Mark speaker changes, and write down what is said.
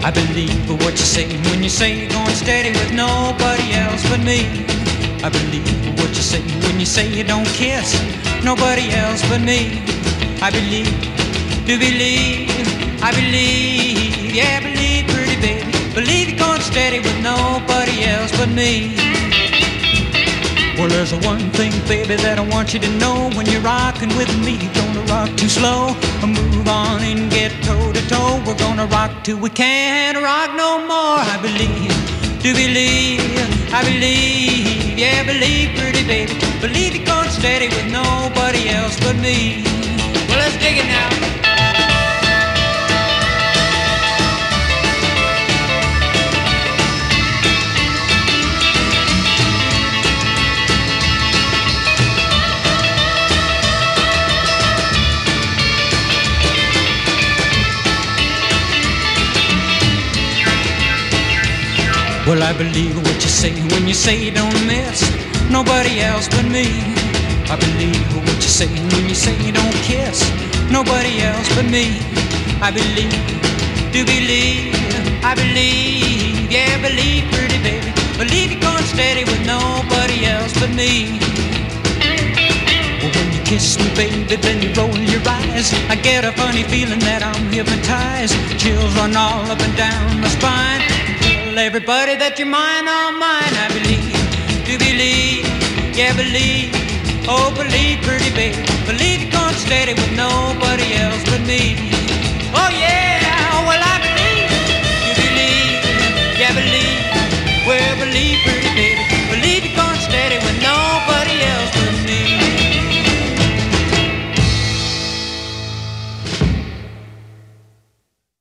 Speaker 1: I believe what you say when you say you're going steady with nobody else but me. I believe what you say when you say you don't kiss nobody else but me. I believe, do believe, I believe, yeah, believe, pretty baby. Believe you're going steady with nobody else but me. Well, there's one thing, baby, that I want you to know. When you're rocking with me, you're gonna rock too slow. Move on and get toe to toe. We're gonna rock till we can't rock no more. I believe, do believe, I believe, yeah, believe, pretty baby. Believe you're going steady with nobody else but me. Well, let's dig it now. Well, I believe what you say when you say you don't miss nobody else but me. I believe what you say when you say you don't kiss nobody else but me. I believe, do believe, I believe, yeah, believe, pretty baby. Believe you're going steady with nobody else but me. Well, when you kiss me, baby, then you roll your eyes. I get a funny feeling that I'm hypnotized. Chills run all up and down my spine. Everybody that you're mine, all mine. I believe, do believe, yeah, believe, oh, believe, pretty baby. Believe you're going steady with nobody else but me. Oh, yeah.